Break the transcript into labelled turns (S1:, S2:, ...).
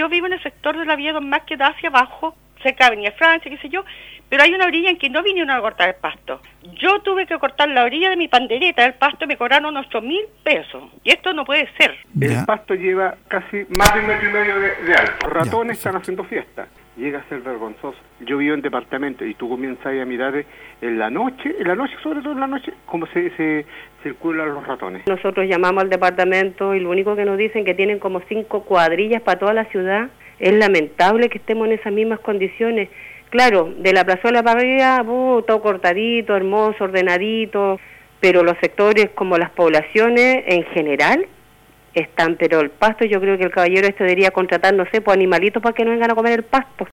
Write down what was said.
S1: yo vivo en el sector de la vía Don Más que da hacia abajo, cerca de Avenida Francia, qué sé yo, pero hay una orilla en que no vinieron a cortar el pasto. Yo tuve que cortar la orilla de mi pandereta del pasto y me cobraron 8.000 pesos. Y esto no puede ser.
S2: El pasto lleva casi más de 1,5 metros de alto. Los ratones están haciendo fiesta. Llega a ser vergonzoso. Yo vivo en departamento y tú comienzas a mirar en la noche, sobre todo en la noche, cómo se circulan los ratones.
S3: Nosotros llamamos al departamento y lo único que nos dicen que tienen como 5 cuadrillas para toda la ciudad. Es lamentable que estemos en esas mismas condiciones. Claro, de la plazuela para arriba, todo cortadito, hermoso, ordenadito, pero los sectores como las poblaciones en general están, pero el pasto, yo creo que el caballero debería contratar, no sé, pues animalitos para que no vengan a comer el pasto.